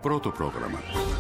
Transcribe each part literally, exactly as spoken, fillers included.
Протопрограма.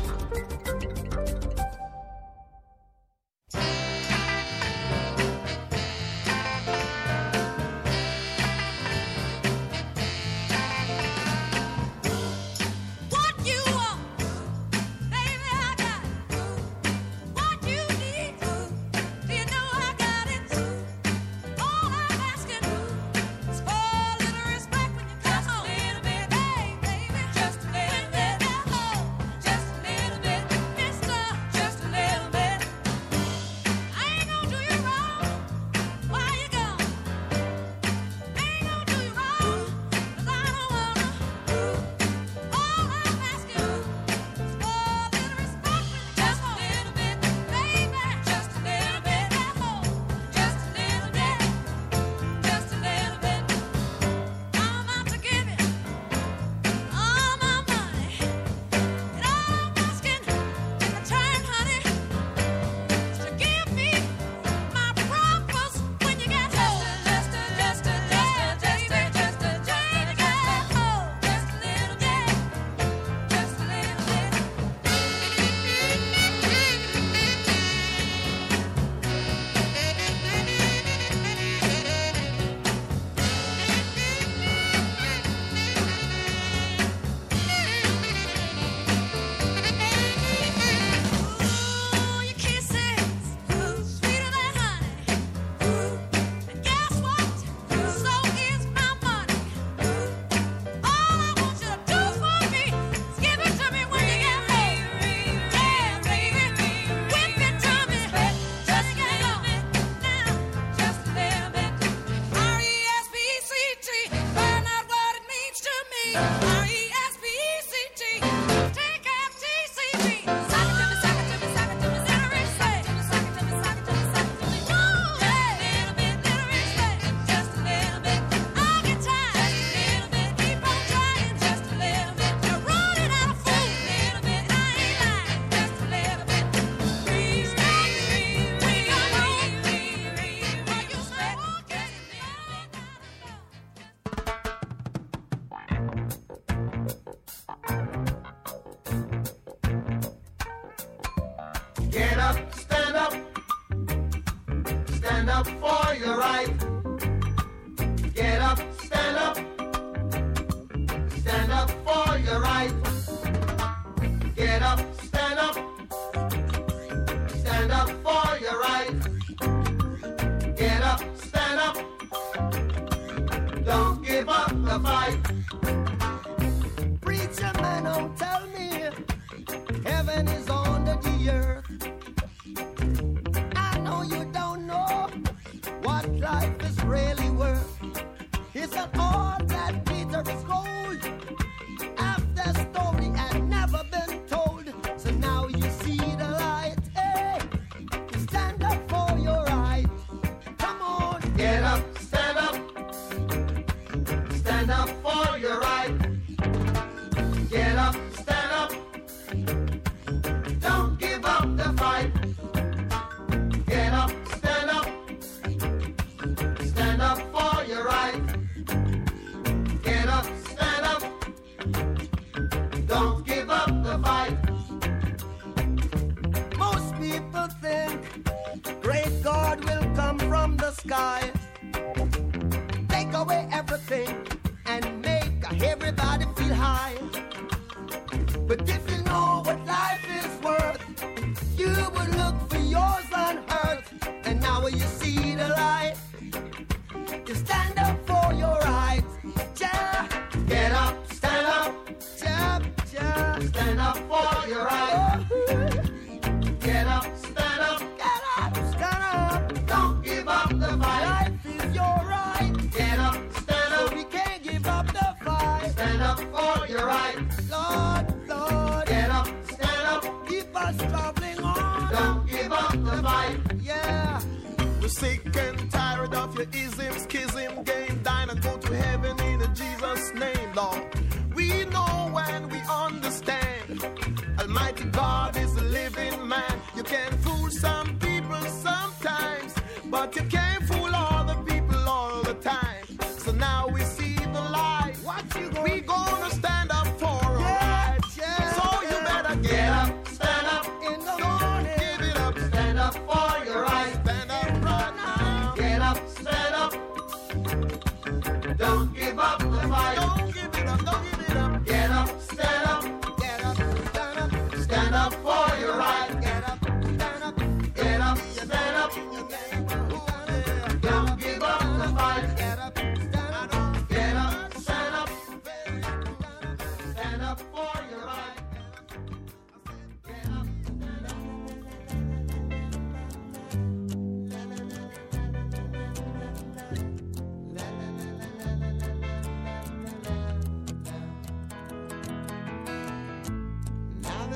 But you can't fool all the people all the time. So now we see the light. What you gonna we gonna stand up for our rights. Yeah. So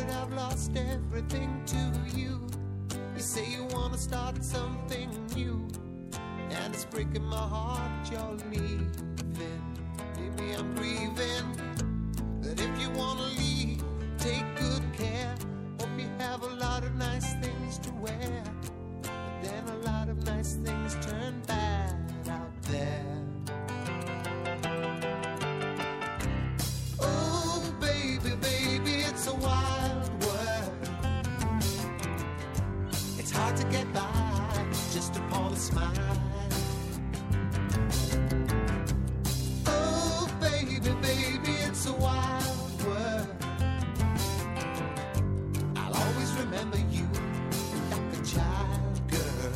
I've lost everything to you. You say you wanna start something new, and it's breaking my heart you're leaving. Baby, I'm grieving. But if you wanna leave, take good care. Hope you have a lot of nice things to wear, but then a lot of nice things turn bad out there. Oh, baby, baby, it's a wild world. It's hard to get by just upon a smile. Oh, baby, baby, it's a wild world. I'll always remember you like a child, girl.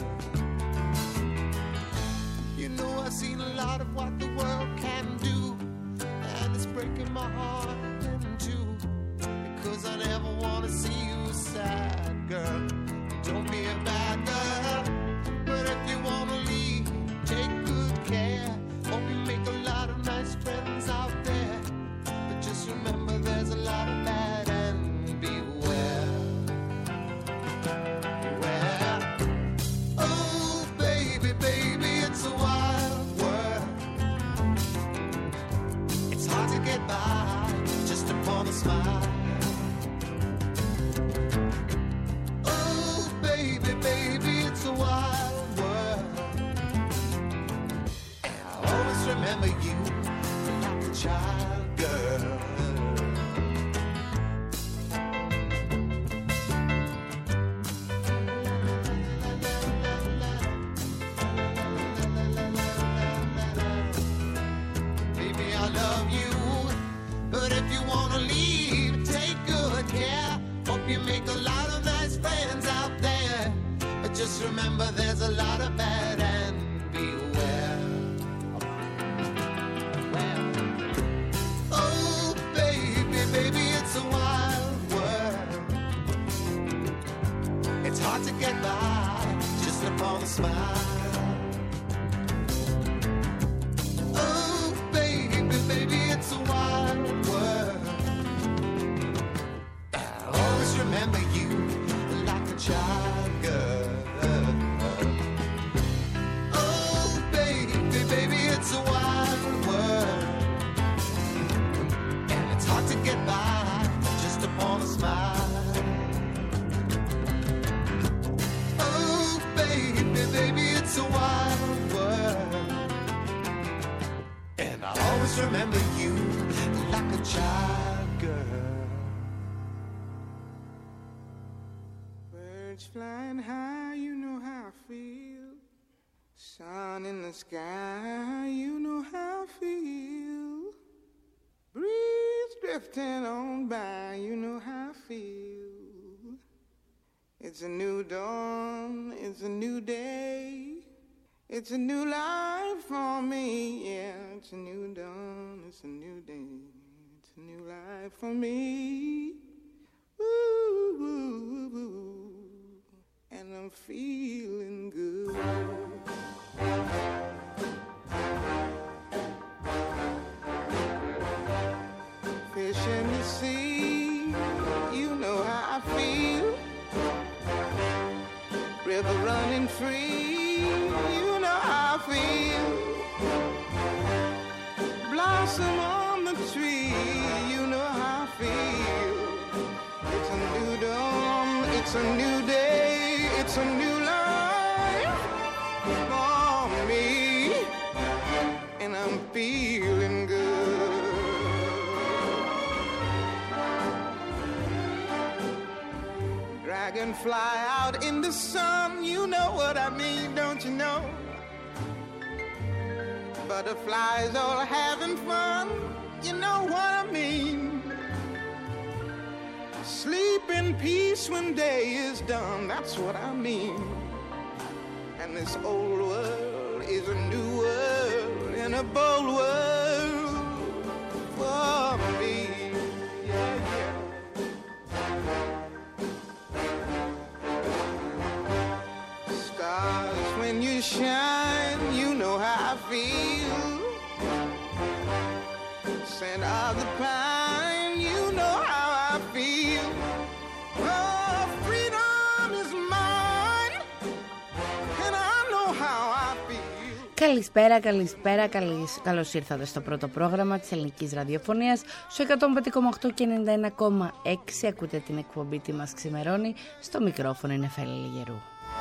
You know I've seen a lot of what the world can do, and it's breaking my heart in two, because I never want to see you sad, girl. Don't be a bad girl, but if you want to leave, take good care. Hope you make a lot of nice friends out there, but just remember there's a lot of bad and beware. Beware. Oh, baby, baby, it's a wild world. It's hard to get by just upon a smile. Oh, baby, baby, it's a wild world. And I'll always remember you like a child, girl. Baby, I love you, but if you wanna leave, take good care. Hope you make a lot of nice friends out there, but just remember there's a lot of bad and beware. Well, oh, baby, baby, it's a wild world. It's hard to get by just upon a smile. Oh, baby, baby, it's a wild world. I'll always remember you like a child, girl. Oh, baby, baby, it's a wild world, and it's hard to get by just upon a smile. Oh, baby, baby, it's a wild world, and I'll always remember you like a child, girl. Birds flying high, you know how I feel. Sun in the sky, you know how I feel. Breeze drifting on by, you know how I feel. It's a new dawn, it's a new day. It's a new life for me, yeah. It's a new dawn, it's a new day. It's a new life for me. Woo, woo, woo. And I'm feeling good. Fish in the sea, you know how I feel. River running free, you know how I feel. Blossom on the tree, you know how I feel. It's a new dawn, it's a new day, it's a new life for me, and I'm feeling good. Dragonfly out in the sun, you know what I mean, don't you know? Butterflies all having fun, you know what I mean. Sleep in peace when day is done, that's what I mean. And this old world is a new world, and a bold world for me. Yeah, yeah. Stars, when you shine, you know how I feel. Scent of the pine, you know how I feel. Καλησπέρα, καλησπέρα, καλώς, καλώς ήρθατε στο πρώτο πρόγραμμα της ελληνικής ραδιοφωνίας. Στο εκατόν πέντε κόμμα οκτώ και ενενήντα ένα κόμμα έξι ακούτε την εκπομπή «Τι μας ξημερώνει». Στο μικρόφωνο είναι Φέλη Λιγερού.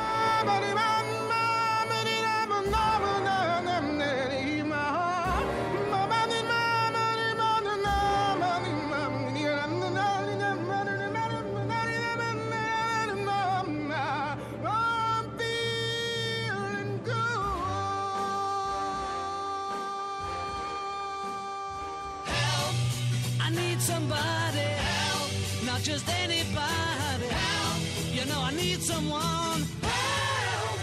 Somebody help, not just anybody help. You know I need someone help.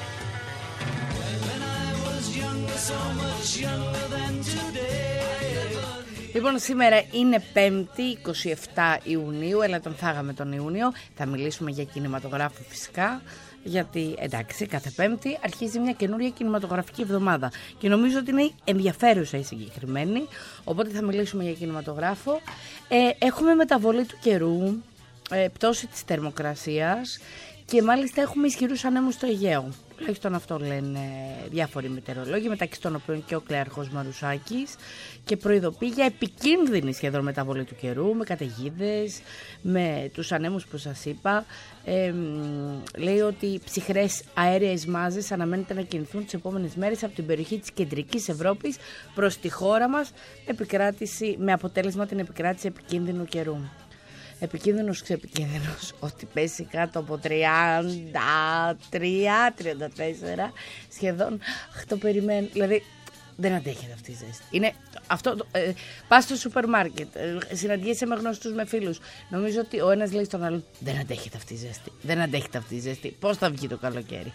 When I was younger, so much younger than today. Λοιπόν, σήμερα είναι Πέμπτη, είκοσι επτά Ιουνίου, έλα τον φάγαμε τον Ιούνιο. Θα μιλήσουμε για κινηματογράφο φυσικά, γιατί εντάξει, κάθε Πέμπτη αρχίζει μια καινούρια κινηματογραφική εβδομάδα και νομίζω ότι είναι ενδιαφέρουσα η συγκεκριμένη, οπότε θα μιλήσουμε για κινηματογράφο. Ε, έχουμε μεταβολή του καιρού, ε, πτώση της θερμοκρασίας και μάλιστα έχουμε ισχυρούς ανέμους στο Αιγαίο. Τουλάχιστον αυτό λένε διάφοροι μετεωρολόγοι, μεταξύ των οποίων και ο κλέαρχος Μαρουσάκης, και προειδοποιεί για επικίνδυνη σχεδόν μεταβολή του καιρού, με καταιγίδες, με τους ανέμους που σας είπα. Ε, λέει ότι ψυχρές αέριες μάζες αναμένεται να κινηθούν τις επόμενες μέρες από την περιοχή της κεντρικής Ευρώπης προς τη χώρα μας, επικράτηση, με αποτέλεσμα την επικράτηση επικίνδυνου καιρού. Επικίνδυνος ξεπικίνδυνος, ότι πέσει κάτω από τριάντα τρία τριάντα τέσσερα σχεδόν. Αχ, το περιμένω, δηλαδή δεν αντέχεται αυτή η ζέστη. Είναι αυτό, ε, πας στο σούπερ μάρκετ, ε, συναντιέσαι με γνωστούς, με φίλους. Νομίζω ότι ο ένας λέει στον άλλον, δεν αντέχεται αυτή η ζέστη, δεν αντέχεται αυτή η ζέστη. Πώς θα βγει το καλοκαίρι.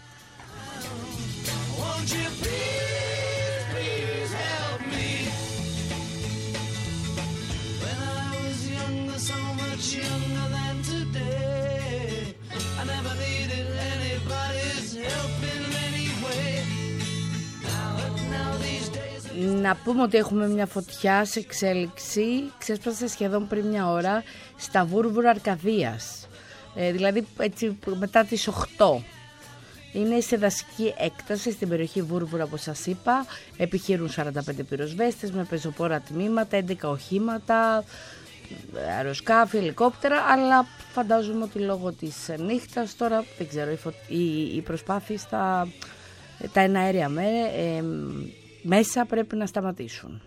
Younger than today. I never needed anybody's help in any way. Now, now these days. Να πούμε ότι έχουμε μια φωτιά σε εξέλιξη, ξέσπασε σχεδόν πριν μια ώρα στα Βούρβουρα Αρκαδίας, ε, δηλαδή έτσι μετά τις οκτώ. Είναι σε δασική έκταση στην περιοχή Βούρβουρα, όπως σας είπα. Επιχειρούν σαράντα πέντε πυροσβέστες με πεζοπόρα τμήματα, έντεκα οχήματα, αεροσκάφη, ελικόπτερα, αλλά φαντάζομαι ότι λόγω της νύχτας τώρα, δεν ξέρω, οι, φω... οι... οι προσπάθειες στα τα εναέρια με... ε, μέσα πρέπει να σταματήσουν.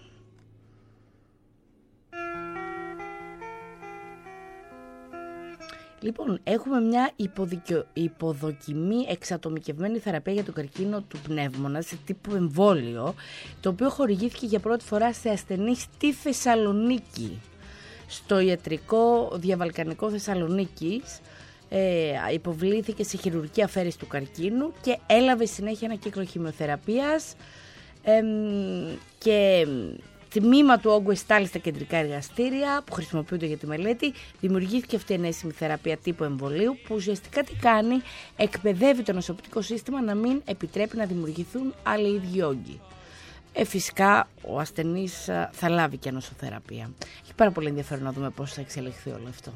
Λοιπόν, έχουμε μια υποδικιο... υποδοκιμή εξατομικευμένη θεραπεία για τον καρκίνο του πνεύμονα σε τύπου εμβόλιο, το οποίο χορηγήθηκε για πρώτη φορά σε ασθενείς στη Θεσσαλονίκη. Στο ιατρικό διαβαλκανικό Θεσσαλονίκης ε, υποβλήθηκε σε χειρουργική αφαίρεση του καρκίνου και έλαβε συνέχεια ένα κύκλο χημειοθεραπείας ε, και τμήμα του όγκου εστάλει στα κεντρικά εργαστήρια που χρησιμοποιούνται για τη μελέτη. Δημιουργήθηκε αυτή η ενέσιμη θεραπεία τύπου εμβολίου που ουσιαστικά τι κάνει, εκπαιδεύει το νοσοποιητικό σύστημα να μην επιτρέπει να δημιουργηθούν άλλοι ίδιοι όγκοι. Ε, φυσικά ο ασθενής θα λάβει και νοσοθεραπεία. Έχει πάρα πολύ ενδιαφέρον να δούμε πώς θα εξελιχθεί όλο αυτό.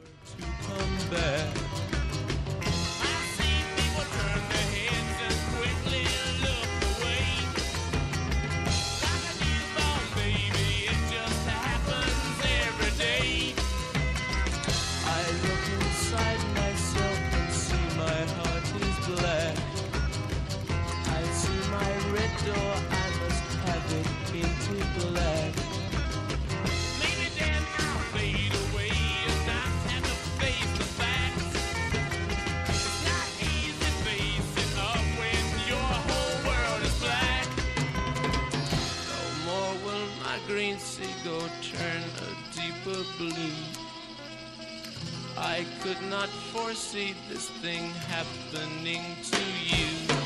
I could not foresee this thing happening to you.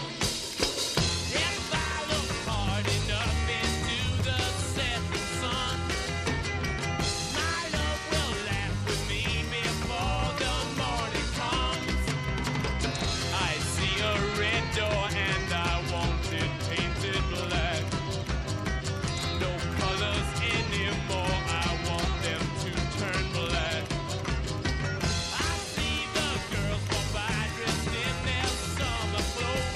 If I look hard enough into the setting sun, my love will laugh with me before the morning comes. I see a red door and I want it painted black. No colors anymore, I want them to turn black. I see the girls go by dressed in their summer clothes.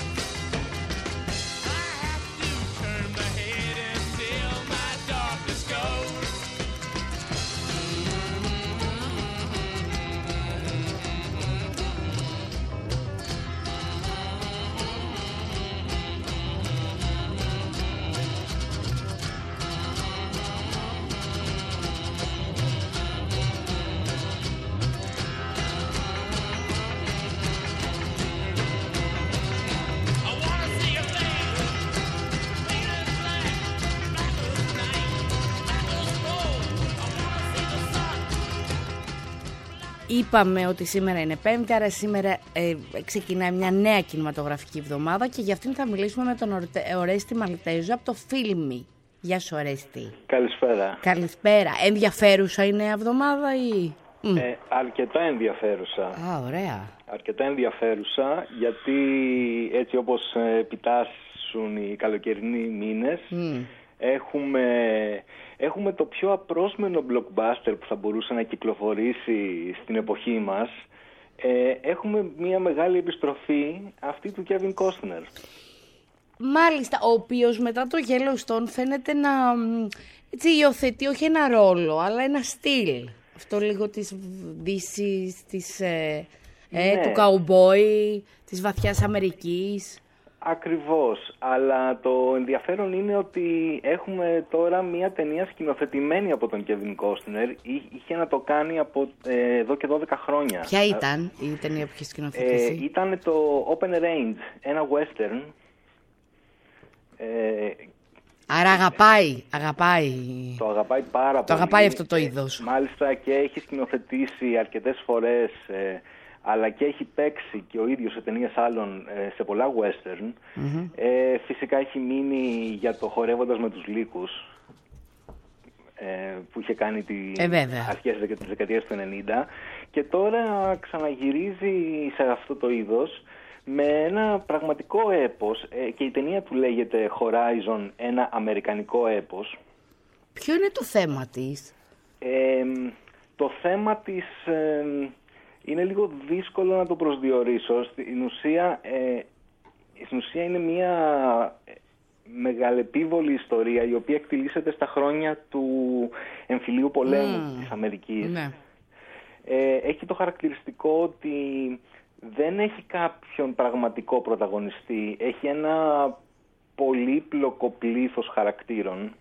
Είπαμε ότι σήμερα είναι Πέμπτη, άρα σήμερα ε, ξεκινάει μια νέα κινηματογραφική εβδομάδα και για αυτήν θα μιλήσουμε με τον Ορτε, Ορέστη Μαλτέζο από το Φίλμι. Γεια σου Ορέστη. Καλησπέρα. Καλησπέρα. Ενδιαφέρουσα η νέα εβδομάδα ή... Ε, αρκετά ενδιαφέρουσα. Α, ωραία. Αρκετά ενδιαφέρουσα γιατί έτσι όπως επιτάσσουν οι καλοκαιρινοί μήνες mm. έχουμε, έχουμε το πιο απρόσμενο blockbuster που θα μπορούσε να κυκλοφορήσει στην εποχή μας. Ε, έχουμε μια μεγάλη επιστροφή, αυτή του Kevin Costner. Μάλιστα, ο οποίος μετά το Yellowstone φαίνεται να έτσι, υιοθετεί όχι ένα ρόλο, αλλά ένα στυλ. Αυτό λίγο της δύσης, της, ε, ναι. ε, του καουμπόι, της βαθιάς Αμερικής. Ακριβώς, αλλά το ενδιαφέρον είναι ότι έχουμε τώρα μια ταινία σκηνοθετημένη από τον Kevin Costner. Είχε να το κάνει από ε, εδώ και δώδεκα χρόνια. Ποια ήταν η ταινία που είχε σκηνοθετήσει? Ε, ήταν το Open Range, ένα western. Ε, Άρα αγαπάει, αγαπάει. Το αγαπάει πάρα το πολύ. αγαπάει αυτό το είδος. Ε, μάλιστα και έχει σκηνοθετήσει αρκετές φορές, ε, αλλά και έχει παίξει και ο ίδιος σε ταινίες άλλων ε, σε πολλά western. Mm-hmm. Ε, φυσικά έχει μείνει για το Χορεύοντας με τους Λύκους, ε, που είχε κάνει τη ε, αρχές της δεκαετίας του ενενήντα. Και τώρα ξαναγυρίζει σε αυτό το είδος με ένα πραγματικό έπος, ε, και η ταινία του λέγεται Horizon, ένα αμερικανικό έπος. Ποιο είναι το θέμα της? Ε, το θέμα της ε, είναι λίγο δύσκολο να το προσδιορίσω. Στην ουσία, ε, στην ουσία είναι μια μεγαλεπίβολη ιστορία η οποία εκτιλήσεται στα χρόνια του εμφυλίου πολέμου mm. της Αμερικής. Ναι. Ε, έχει το χαρακτηριστικό ότι δεν έχει κάποιον πραγματικό πρωταγωνιστή. Έχει ένα πολύπλοκο πλήθος χαρακτήρων,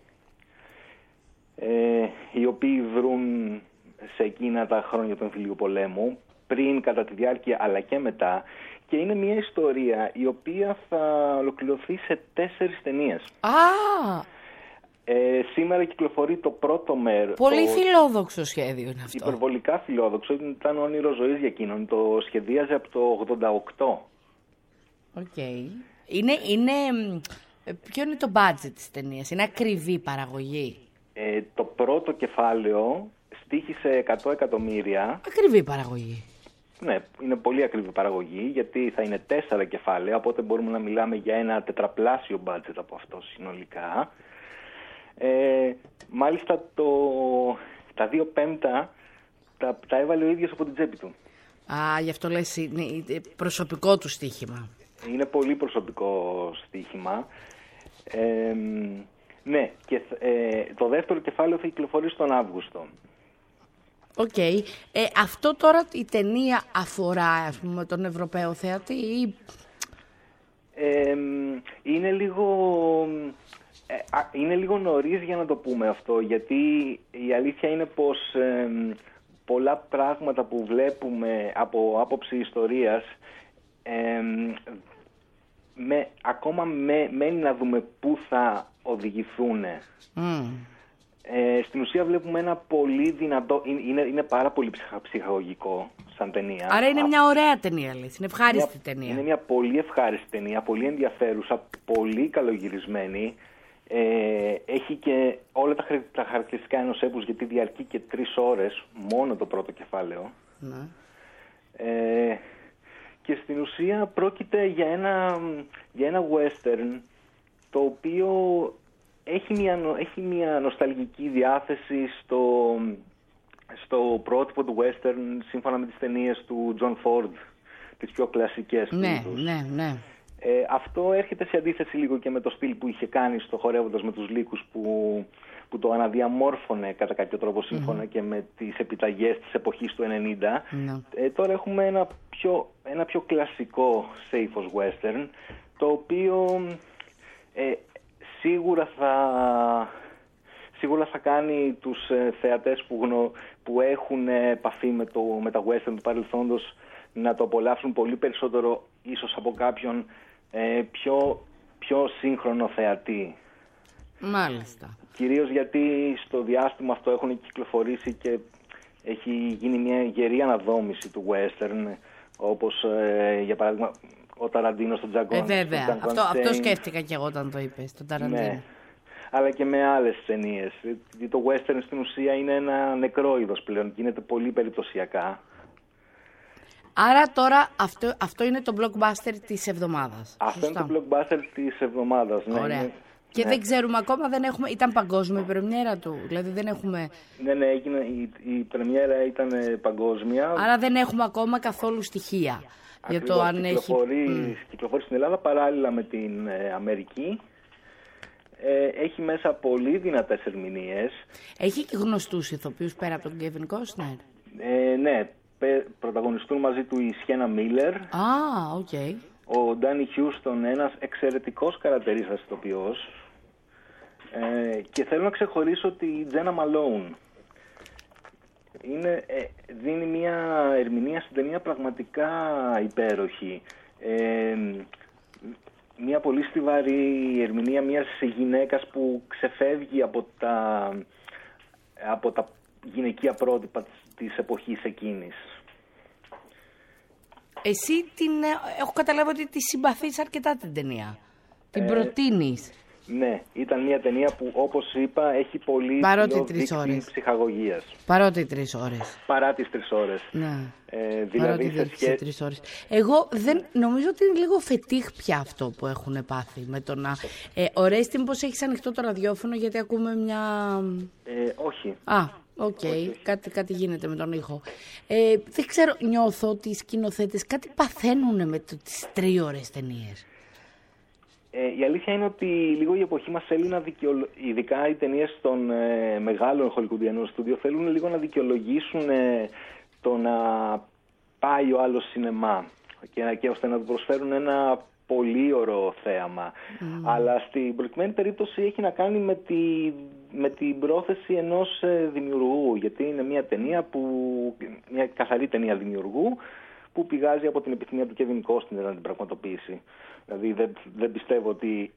ε, οι οποίοι δρούν σε εκείνα τα χρόνια του εμφυλίου πολέμου, πριν, κατά τη διάρκεια, αλλά και μετά. Και είναι μια ιστορία η οποία θα ολοκληρωθεί σε τέσσερις ταινίες. Α! Ε, σήμερα κυκλοφορεί το πρώτο μέρος. Πολύ το... φιλόδοξο σχέδιο είναι αυτό. Υπερβολικά φιλόδοξο. Ήταν όνειρο ζωής για εκείνον. Το σχεδίαζε από το ογδόντα οκτώ. Οκ. Okay. Είναι, είναι... Ποιο είναι το budget της ταινίας? Είναι ακριβή παραγωγή? Ε, το πρώτο κεφάλαιο στοίχησε εκατό εκατομμύρια. Ακριβή παραγωγή. Ναι, είναι πολύ ακριβή παραγωγή, γιατί θα είναι τέσσερα κεφάλαια, οπότε μπορούμε να μιλάμε για ένα τετραπλάσιο budget από αυτό συνολικά. Ε, μάλιστα το, τα δύο πέμπτα τα, τα έβαλε ο ίδιος από την τσέπη του. Α, γι' αυτό λες είναι προσωπικό του στοίχημα. Είναι πολύ προσωπικό στοίχημα. Ε, ναι, και ε, το δεύτερο κεφάλαιο θα κυκλοφορήσει τον Αύγουστο. Οκ. Okay. Ε, αυτό τώρα η ταινία αφορά, ας πούμε, τον Ευρωπαίο θεατή ή... Ε, είναι λίγο... Είναι λίγο νωρίς για να το πούμε αυτό, γιατί η αλήθεια είναι πως ε, πολλά πράγματα που βλέπουμε από άποψη ιστορίας ε, με, ακόμα με, μένει να δούμε πού θα οδηγηθούν. Mm. Ε, στην ουσία βλέπουμε ένα πολύ δυνατό, είναι, είναι πάρα πολύ ψυχαγωγικό σαν ταινία. Άρα είναι μια ωραία ταινία, λες, είναι ευχάριστη μια, ταινία. Είναι μια πολύ ευχάριστη ταινία, πολύ ενδιαφέρουσα, πολύ καλογυρισμένη. Ε, έχει και όλα τα, τα χαρακτηριστικά ενός έπους, γιατί διαρκεί και τρεις ώρες μόνο το πρώτο κεφάλαιο. Ναι. Ε, και στην ουσία πρόκειται για ένα, για ένα western το οποίο έχει μια, έχει μια νοσταλγική διάθεση στο, στο πρότυπο του western, σύμφωνα με τις ταινίες του John Ford, τις πιο κλασικές. Ναι, ναι, ναι. Ε, αυτό έρχεται σε αντίθεση λίγο και με το στυλ που είχε κάνει στο Χορεύοντας με τους Λύκους, που, που το αναδιαμόρφωνε κατά κάποιο τρόπο σύμφωνα mm-hmm. και με τις επιταγές της εποχής του ενενήντα. Mm-hmm. Ε, τώρα έχουμε ένα πιο, ένα πιο κλασικό safe western, το οποίο ε, σίγουρα θα... Σίγουρα θα κάνει τους ε, θεατές που, γνω, που έχουν ε, επαφή με, το, με τα western του παρελθόντος να το απολαύσουν πολύ περισσότερο ίσως από κάποιον ε, πιο, πιο σύγχρονο θεατή. Μάλιστα. Κυρίως γιατί στο διάστημα αυτό έχουν κυκλοφορήσει και έχει γίνει μια γερή αναδόμηση του western, όπως ε, για παράδειγμα ο Ταραντίνο στον Django. Ε, βέβαια. Αυτό, αυτό, αυτό σκέφτηκα και εγώ όταν το είπες, τον Ταραντίνο. Ναι. Αλλά και με άλλες ταινίες. Γιατί το western στην ουσία είναι ένα νεκρό είδος πλέον, γίνεται πολύ περιπτωσιακά. Άρα τώρα αυτό, αυτό είναι το blockbuster της εβδομάδας. Αυτό σωστά? είναι το blockbuster της εβδομάδας. Ναι. Ωραία. Είναι, Και ναι. δεν ξέρουμε ακόμα, δεν έχουμε, ήταν παγκόσμια η πρεμιέρα του, δηλαδή δεν έχουμε... Ναι, ναι, έγινε, η, η πρεμιέρα ήταν ε, παγκόσμια. Άρα δεν έχουμε ακόμα καθόλου στοιχεία. Για το αν κυκλοφορεί, έχει... κυκλοφορεί στην Ελλάδα παράλληλα με την ε, Αμερική. Ε, έχει μέσα πολύ δυνατές ερμηνείες. Έχει και γνωστούς ηθοποιούς πέρα από τον Kevin Costner. Ε, ναι, πε, πρωταγωνιστούν μαζί του η Σιένα Μίλλερ. Α, οκ. Okay. Ο Ντάνι Χιούστον, ένας εξαιρετικός καρατερίστας ηθοποιός. Ε, και θέλω να ξεχωρίσω τη Τζένα Μαλόουν. Είναι, ε, δίνει μια ερμηνεία στην ταινία πραγματικά υπέροχη. Ε, μια πολύ στιβαρή ερμηνεία μιας γυναίκας που ξεφεύγει από τα, από τα γυναικεία πρότυπα της, της εποχής εκείνης. Εσύ την, έχω καταλάβει ότι τη συμπαθείς αρκετά την ταινία. Την ε, προτείνεις. Ναι, ήταν μια ταινία που, όπως είπα, έχει πολύ ψηλό δίκτυο ψυχαγωγίας. Παρότι τρεις ώρες. Παρά τις τρεις ώρες. Ναι. Ε, δηλαδή Παρότι σε σχέ... τρεις ώρες. Εγώ δεν, νομίζω ότι είναι λίγο φετίχ πια αυτό που έχουν πάθει με το να... Ε, Ορέστη, μήπως έχεις ανοιχτό το ραδιόφωνο γιατί ακούμε μια... Ε, όχι. Α, οκ. Okay. Κάτι, κάτι γίνεται με τον ήχο. Ε, δεν ξέρω, νιώθω ότι οι σκηνοθέτες κάτι παθαίνουν με το, τις τρίωρες ταινίες. Ε, η αλήθεια είναι ότι λίγο η εποχή μας θέλει να δικαιολογήσουν, ειδικά οι ταινίες των ε, μεγάλων χολικουντιανών στούντιο, θέλουν λίγο να δικαιολογήσουν ε, το να πάει ο άλλος σινεμά και, και ώστε να του προσφέρουν ένα πολύ ωραίο θέαμα. Mm. Αλλά στην προκειμένη περίπτωση έχει να κάνει με, τη, με την πρόθεση ενός ε, δημιουργού, γιατί είναι μια ταινία που, μια καθαρή ταινία δημιουργού που πηγάζει από την επιθυμία του Kevin Costner να την πραγματοποιήσει. Δηλαδή δεν, δεν πιστεύω ότι,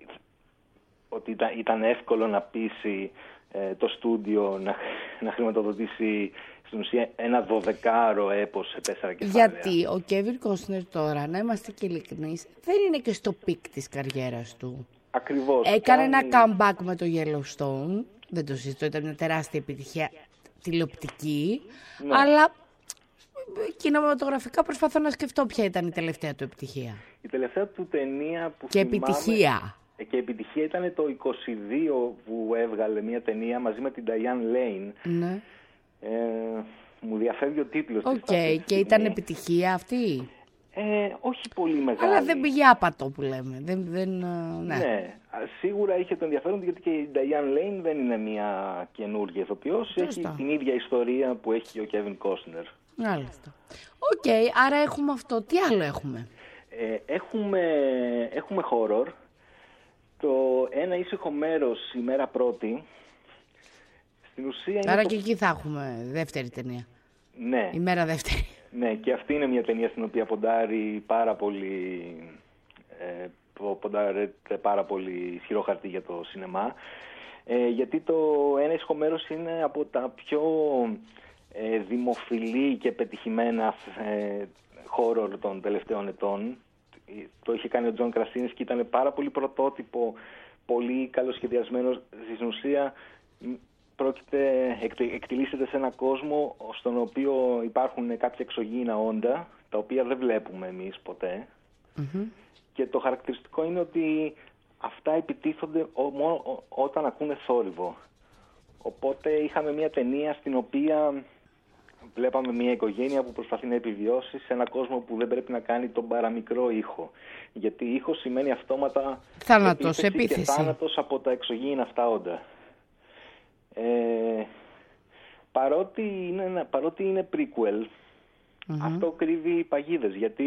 ότι ήταν, ήταν εύκολο να πείσει ε, το στούντιο να, να χρηματοδοτήσει στην ουσία ένα δωδεκάρο έπος σε τέσσερα κεφάλαια. Γιατί ο Kevin Costner τώρα, να είμαστε και ειλικρινείς, δεν είναι και στο πικ της καριέρας του. Ακριβώς. Έκανε κάνει... ένα comeback με το Yellowstone, δεν το συζητώ, ήταν μια τεράστια επιτυχία τηλεοπτική, ναι. Αλλά... κινηματογραφικά προσπαθώ να σκεφτώ ποια ήταν η τελευταία του επιτυχία. Η τελευταία του ταινία που και θυμάμαι... επιτυχία. Και επιτυχία ήταν το είκοσι δύο που έβγαλε μια ταινία μαζί με την Diane Lane. Ναι. Ε, μου διαφεύγει ο τίτλος okay. της. Οκ. Και ήταν επιτυχία αυτή. Ε, όχι πολύ μεγάλη. Αλλά δεν πήγε άπατο που λέμε. Δεν, δεν, ναι. ναι. Σίγουρα είχε το ενδιαφέρον γιατί και η Diane Lane δεν είναι μια καινούργια ηθοποιός. Έχει την ίδια ιστορία που έχει και ο Kevin Costner. Μάλιστα. Οκ, okay, άρα έχουμε αυτό. Τι άλλο έχουμε? Ε, έχουμε, έχουμε horror. Το Ένα ήσυχο μέρος, η μέρα πρώτη. Στην ουσία είναι άρα το... και εκεί θα έχουμε δεύτερη ταινία. Ναι. Η μέρα δεύτερη. Ναι, και αυτή είναι μια ταινία στην οποία ποντάρει πάρα πολύ, ε, ποντάρεται πάρα πολύ ισχυρό χαρτί για το σινεμά. Ε, γιατί το Ένα ήσυχο μέρος είναι από τα πιο... Ε, δημοφιλή και πετυχημένα ε, horror των τελευταίων ετών. Το είχε κάνει ο Τζον Κρασίνσκι και ήταν πάρα πολύ πρωτότυπο, πολύ καλοσχεδιασμένο. Στην ουσία πρόκειται, εκ, εκτιλήσεται σε ένα κόσμο στον οποίο υπάρχουν κάποια εξωγήινα όντα, τα οποία δεν βλέπουμε εμείς ποτέ. Mm-hmm. Και το χαρακτηριστικό είναι ότι αυτά επιτίθονται ό, ό, όταν ακούνε θόρυβο. Οπότε είχαμε μια ταινία στην οποία βλέπαμε μια οικογένεια που προσπαθεί να επιβιώσει σε έναν κόσμο που δεν πρέπει να κάνει τον παραμικρό ήχο. Γιατί ήχο σημαίνει αυτόματα θάνατος, επίθεση και θάνατος από τα εξωγήινα αυτά όντα. Ε, παρότι, είναι, παρότι είναι prequel, mm-hmm. αυτό κρύβει παγίδες. Γιατί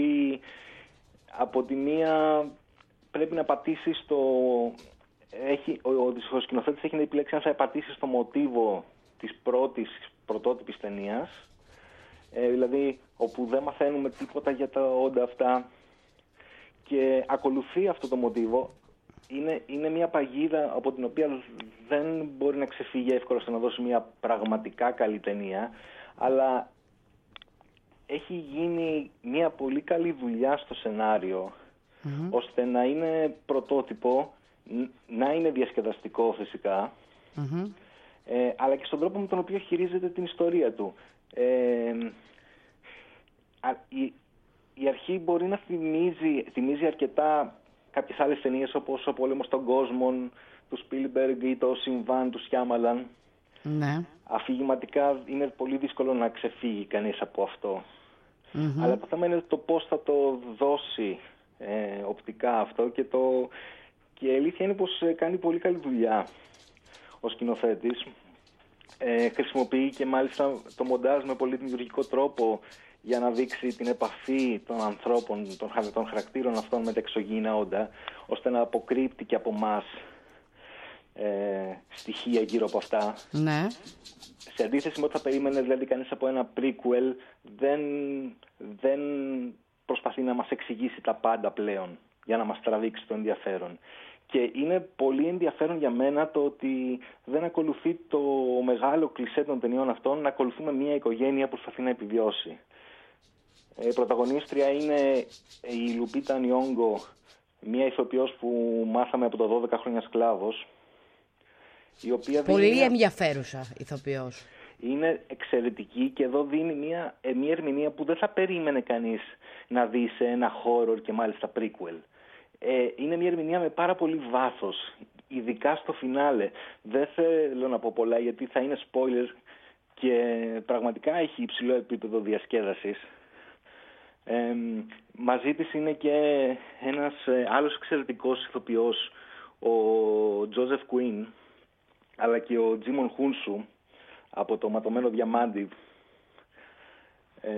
από τη μία πρέπει να πατήσει στο... Έχει, ο, ο, ο σκηνοθέτης έχει επιλέξει να θα πατήσει στο μοτίβο της πρώτης πρωτότυπης ταινίας, ε, δηλαδή όπου δεν μαθαίνουμε τίποτα για τα όντα αυτά και ακολουθεί αυτό το μοτίβο. Είναι, είναι μια παγίδα από την οποία δεν μπορεί να ξεφύγει εύκολα στο να δώσει μια πραγματικά καλή ταινία, αλλά έχει γίνει μια πολύ καλή δουλειά στο σενάριο, mm-hmm. ώστε να είναι πρωτότυπο, να είναι διασκεδαστικό φυσικά, mm-hmm. ε, αλλά και στον τρόπο με τον οποίο χειρίζεται την ιστορία του. Ε, α, η, η αρχή μπορεί να θυμίζει, θυμίζει αρκετά κάποιες άλλες ταινίες, όπως ο Πόλεμος των Κόσμων του Spielberg ή το Συμβάν του Σιάμαλαν. Ναι. Αφηγηματικά είναι πολύ δύσκολο να ξεφύγει κανείς από αυτό. Mm-hmm. Αλλά το θέμα είναι το πώς θα το δώσει ε, οπτικά αυτό, και, το, και η αλήθεια είναι πως ε, κάνει πολύ καλή δουλειά ο σκηνοθέτης. Ε, χρησιμοποιεί και μάλιστα το μοντάζ με πολύ δημιουργικό τρόπο για να δείξει την επαφή των ανθρώπων, των, των χαρακτήρων αυτών με τα εξωγήινα όντα, ώστε να αποκρύπτει και από εμάς ε, στοιχεία γύρω από αυτά. Ναι. Σε αντίθεση με ό,τι θα περίμενε δηλαδή κανείς από ένα prequel, δεν, δεν προσπαθεί να μας εξηγήσει τα πάντα πλέον για να μας τραβήξει το ενδιαφέρον. Και είναι πολύ ενδιαφέρον για μένα το ότι δεν ακολουθεί το μεγάλο κλισέ των ταινιών αυτών, να ακολουθούμε μια οικογένεια που προσπαθεί να επιβιώσει. Η πρωταγωνίστρια είναι η Λουπίτα Νιόγκο, μια ηθοποιός που μάθαμε από το δώδεκα χρόνια σκλάβος. Η οποία πολύ μια... ενδιαφέρουσα ηθοποιός. Είναι εξαιρετική και εδώ δίνει μια, μια ερμηνεία που δεν θα περίμενε κανείς να δει σε ένα horror και μάλιστα prequel. Ε, είναι μια ερμηνεία με πάρα πολύ βάθος, ειδικά στο φινάλε. Δεν θέλω να πω πολλά γιατί θα είναι spoiler και πραγματικά έχει υψηλό επίπεδο διασκέδασης. Ε, μαζί της είναι και ένας άλλος εξαιρετικός ηθοποιός, ο Τζόζεφ Κουίν, αλλά και ο Τζίμον Χούνσου από το Ματωμένο Διαμάντι. Ε,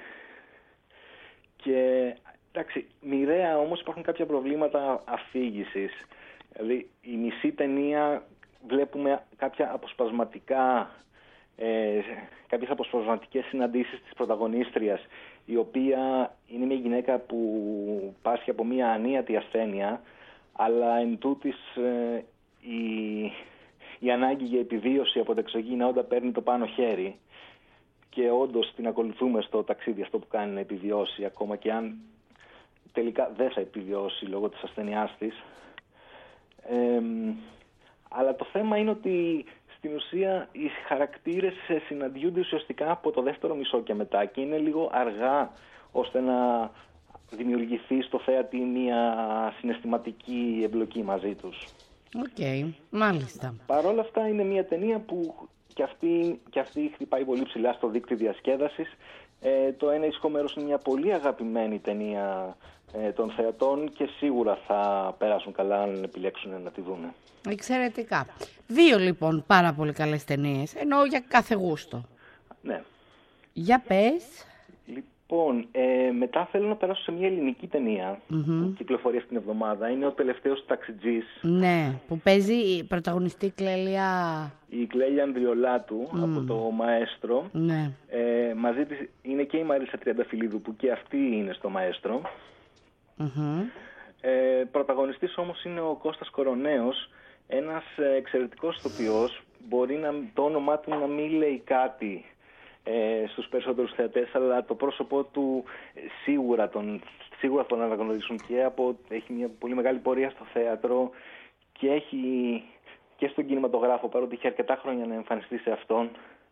και εντάξει, μοιραία όμως υπάρχουν κάποια προβλήματα αφήγησης. Δηλαδή η μισή ταινία βλέπουμε κάποια αποσπασματικά, ε, κάποιες αποσπασματικές συναντήσεις της πρωταγωνίστριας, η οποία είναι μια γυναίκα που πάσχει από μια ανίατη ασθένεια, αλλά εν τούτης ε, η, η ανάγκη για επιβίωση από τα εξωγήινα όντα παίρνει το πάνω χέρι, και όντως την ακολουθούμε στο ταξίδι αυτό που κάνει να επιβιώσει, ακόμα και αν τελικά δεν θα επιβιώσει λόγω της ασθενειάς της. Ε, αλλά το θέμα είναι ότι στην ουσία οι χαρακτήρες συναντιούνται ουσιαστικά από το δεύτερο μισό και μετά, και είναι λίγο αργά ώστε να δημιουργηθεί στο θέατη μια συναισθηματική εμπλοκή μαζί τους. Οκ, okay, μάλιστα. Παρ' όλα αυτά είναι μια ταινία που και αυτή, και αυτή χτυπάει πολύ ψηλά στο δίκτυο διασκέδασης. Ε, το Ένα ήσυχο μέρος είναι μια πολύ αγαπημένη ταινία ε, των θεατών και σίγουρα θα περάσουν καλά αν επιλέξουν να τη δούνε. Εξαιρετικά. Δύο λοιπόν πάρα πολύ καλές ταινίες, εννοώ για κάθε γούστο. Ναι. Για πες. Λοιπόν, ε, μετά θέλω να περάσω σε μια ελληνική ταινία mm-hmm. που κυκλοφορεί αυτήν την εβδομάδα. Είναι ο τελευταίος ταξιτζής. Ναι, που παίζει η πρωταγωνιστή Κλέλια... Η Κλέλια Ανδριολάτου mm. από το Μαέστρο. Ναι. Ε, μαζί της είναι και η Μαρίσα Τριανταφυλλίδου που και αυτή είναι στο Μαέστρο. Mm-hmm. Ε, πρωταγωνιστής όμως είναι ο Κώστας Κοροναίος, ένας εξαιρετικός ηθοποιός. Μπορεί να, το όνομά του να μην λέει κάτι ε, στους περισσότερους θεατές, αλλά το πρόσωπό του σίγουρα τον, σίγουρα τον αναγνωρίζουν, και από, έχει μια πολύ μεγάλη πορεία στο θέατρο και έχει και στον κινηματογράφο, παρότι είχε αρκετά χρόνια να εμφανιστεί σε αυτόν.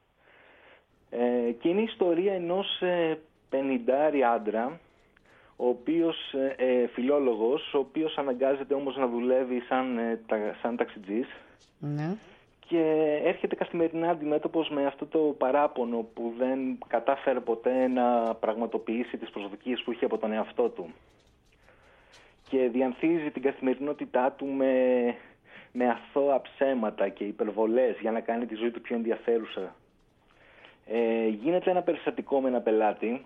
Ε, και είναι η ιστορία ενός ε, πενηντάρη άντρα, ο οποίος ε, φιλόλογος, ο οποίος αναγκάζεται όμως να δουλεύει σαν, ε, τα, σαν ταξιτζής. Ναι. Και έρχεται καθημερινά αντιμέτωπος με αυτό το παράπονο που δεν κατάφερε ποτέ να πραγματοποιήσει τις προσδοκίες που είχε από τον εαυτό του. Και διανθίζει την καθημερινότητά του με, με αθώα ψέματα και υπερβολές για να κάνει τη ζωή του πιο ενδιαφέρουσα. Ε, γίνεται ένα περιστατικό με ένα πελάτη.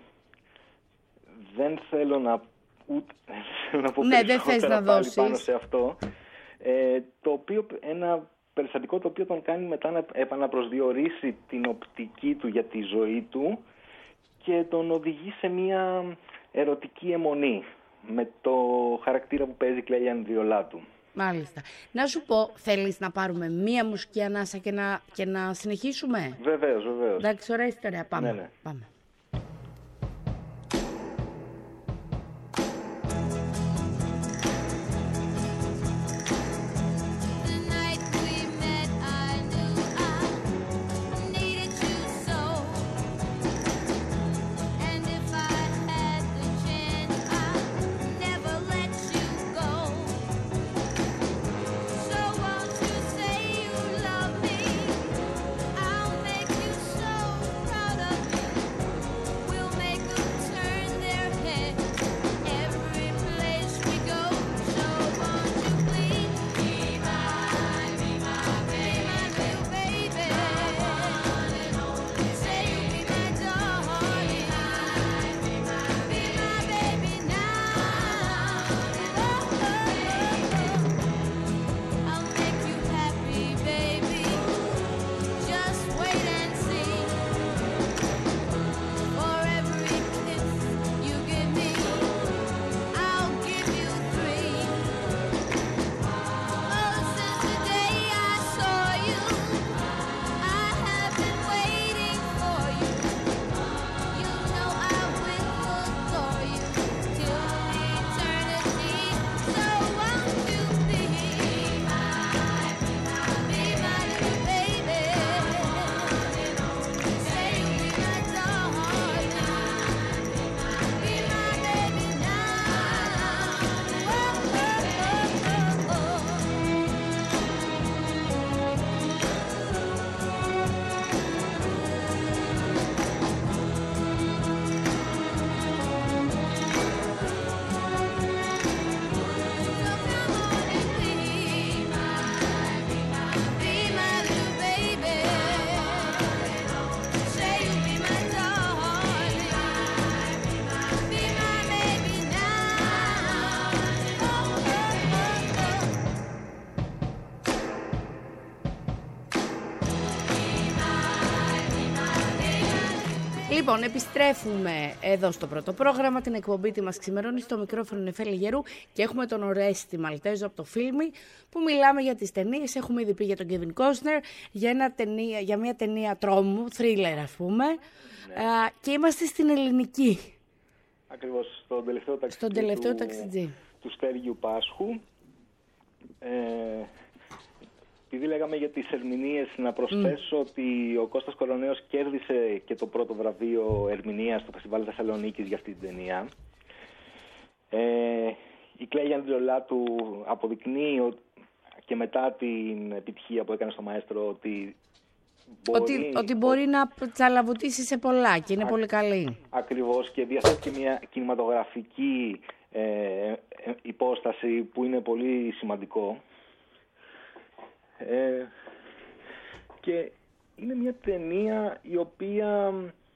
Δεν θέλω να, ούτε, να πω ναι, περισσότερα πάλι πάνω σε αυτό. Ε, το οποίο, ένα περιστατικό το οποίο τον κάνει μετά να επαναπροσδιορίσει την οπτική του για τη ζωή του και τον οδηγεί σε μια ερωτική αιμονή με το χαρακτήρα που παίζει η Κλέλια Ανδριολάτου. Μάλιστα. Να σου πω, θέλεις να πάρουμε μία μουσική ανάσα και να, και να συνεχίσουμε? Βεβαίως, βεβαίως. Εντάξει, ωραία ιστορία. Πάμε. Ναι, ναι. Πάμε. Λοιπόν, επιστρέφουμε εδώ στο πρώτο πρόγραμμα. Την εκπομπή τη μας ξημερώνει, στο μικρόφωνο Νεφέλη Γερού και έχουμε τον Ορέστη Μαλτέζο από το Φίλμι που μιλάμε για τις ταινίες. Έχουμε ήδη πει για τον Κέβιν Κόστνερ, για, ένα ταινία, για μια ταινία τρόμου, θρίλερ ας πούμε, ναι. Α, και είμαστε στην ελληνική. Ακριβώς, στον τελευταίο ταξιτζή, στον τελευταίο του, ταξιτζή. του Στέργιου Πάσχου. Ε, Επειδή λέγαμε για τις ερμηνείες, να προσθέσω mm. ότι ο Κώστας Κοροναίος κέρδισε και το πρώτο βραβείο ερμηνείας στο Φεστιβάλ Θεσσαλονίκης για αυτή την ταινία. Ε, η Κλέη Ανδριολάτου αποδεικνύει και μετά την επιτυχία που έκανε στο Μαέστρο ότι μπορεί, ότι, ότι μπορεί να τσαλαβουτίσει σε πολλά και είναι α, πολύ καλή. Ακριβώς, και διαθέτει και μια κινηματογραφική ε, ε, υπόσταση που είναι πολύ σημαντικό. Ε, και είναι μια ταινία η οποία